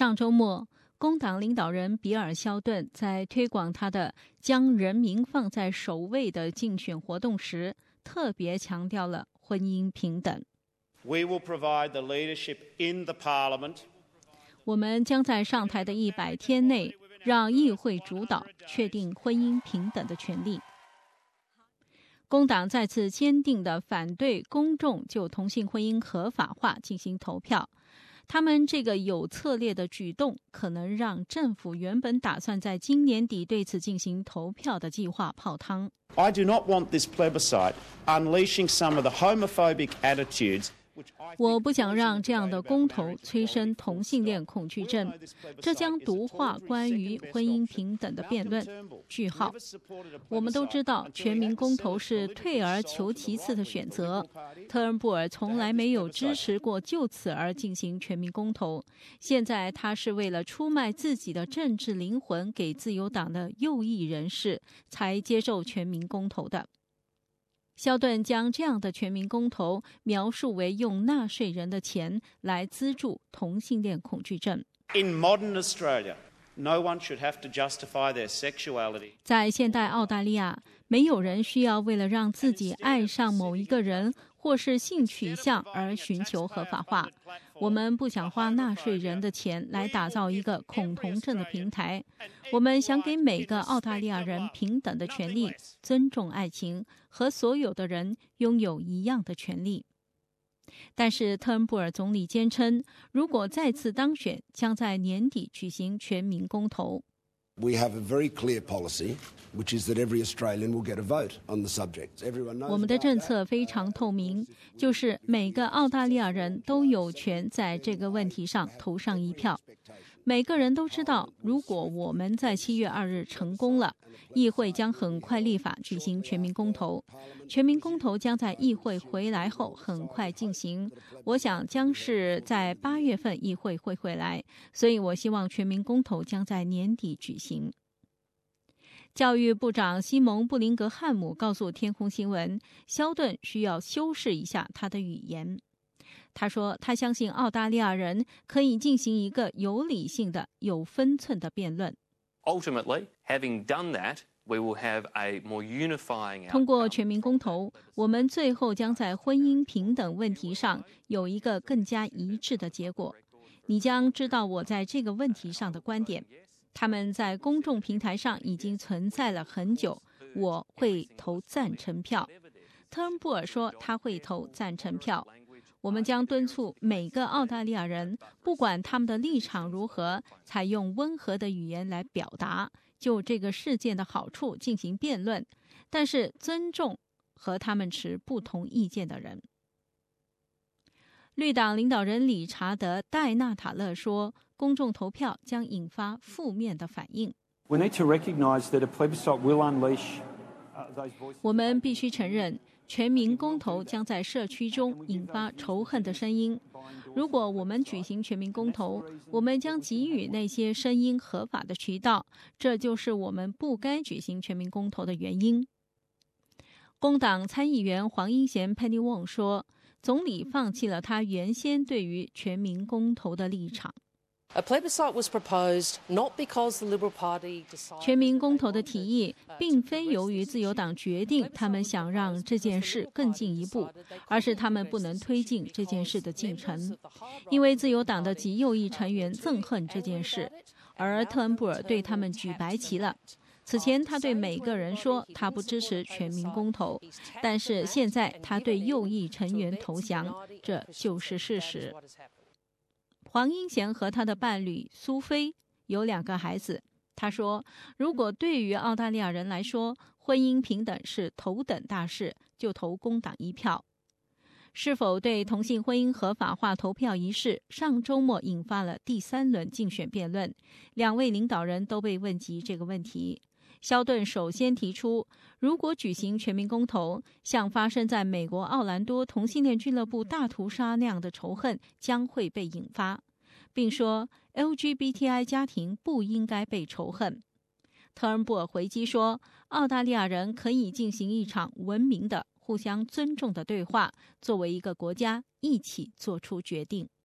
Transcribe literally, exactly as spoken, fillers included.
上周末，工党领导人比尔·肖顿在推广他的将人民放在首位的竞选活动时，特别强调了婚姻平等。 We will provide the leadership in the Parliament. 我们将在上台的一百天内，让议会主导确定婚姻平等的权利。工党再次坚定地反对公众就同性婚姻合法化进行投票。他们这个有策略的举动可能让政府原本打算在今年底对此进行投票的计划泡汤。 I do not want this plebiscite unleashing some of the homophobic attitudes. 我不想让这样的公投催生同性恋恐惧症，这将毒化关于婚姻平等的辩论。句号。我们都知道，全民公投是退而求其次的选择。特恩布尔从来没有支持过就此而进行全民公投，现在他是为了出卖自己的政治灵魂给自由党的右翼人士，才接受全民公投的。肖顿将这样的全民公投描述为用纳税人的钱来资助同性恋恐惧症。 In modern Australia, no one should have to justify their sexuality. 在现代澳大利亚，没有人需要为了让自己爱上某一个人或是性取向而寻求合法化。我们不想花纳税人的钱来打造一个恐同症的平台。我们想给每个澳大利亚人平等的权利，尊重爱情，和所有的人拥有一样的权利。但是特恩布尔总理坚称，如果再次当选，将在年底举行全民公投。 We have a very clear policy, which is that every Australian will get a vote on the subject. Everyone knows. 我们的政策非常透明，就是每个澳大利亚人都有权在这个问题上投上一票。每个人都知道，如果我们在七月二日成功了，议会将很快立法举行全民公投。全民公投将在议会回来后很快进行，我想将是在八月份议会会回来，所以我希望全民公投将在年底举行。教育部长西蒙·布林格汉姆告诉天空新闻，肖顿需要修饰一下他的语言。他说，他相信澳大利亚人可以进行一个有理性的、有分寸的辩论。 Ultimately, having done that, we will have a more unifying outcome. 通过全民公投，我们最后将在婚姻平等问题上有一个更加一致的结果。你将知道我在这个问题上的观点。他们在公众平台上已经存在了很久。我会投赞成票。特恩布尔说他会投赞成票。我们将敦促每个澳大利亚人，不管他们的立场如何，采用温和的语言来表达，就这个事件的好处进行辩论，但是尊重和他们持不同意见的人。绿党领导人理查德·戴纳塔勒说，公众投票将引发负面的反应。 We need to recognize that a plebiscite will unleash 我们必须承认，全民公投将在社区中引发仇恨的声音。如果我们举行全民公投，我们将给予那些声音合法的渠道，这就是我们不该举行全民公投的原因。工党参议员黄英贤 Penny Wong 说，总理放弃了他原先对于全民公投的立场。 A plebiscite was proposed not because the Liberal Party decided. 全民公投的提议并非由于自由党决定他们想让这件事更进一步，而是他们不能推进这件事的进程，因为自由党的极右翼成员憎恨这件事，而特恩布尔对他们举白旗了。此前他对每个人说他不支持全民公投，但是现在他对右翼成员投降，这就是事实。黄英贤和他的伴侣苏菲有两个孩子。他说，如果对于澳大利亚人来说，婚姻平等是头等大事，就投工党一票。是否对同性婚姻合法化投票一事，上周末引发了第三轮竞选辩论，两位领导人都被问及这个问题。肖顿首先提出，如果举行全民公投，像发生在美国奥兰多同性恋俱乐部大屠杀那样的仇恨将会被引发，并说 L G B T I 家庭不应该被仇恨。特恩布尔回击说，澳大利亚人可以进行一场文明的、互相尊重的对话，作为一个国家一起做出决定。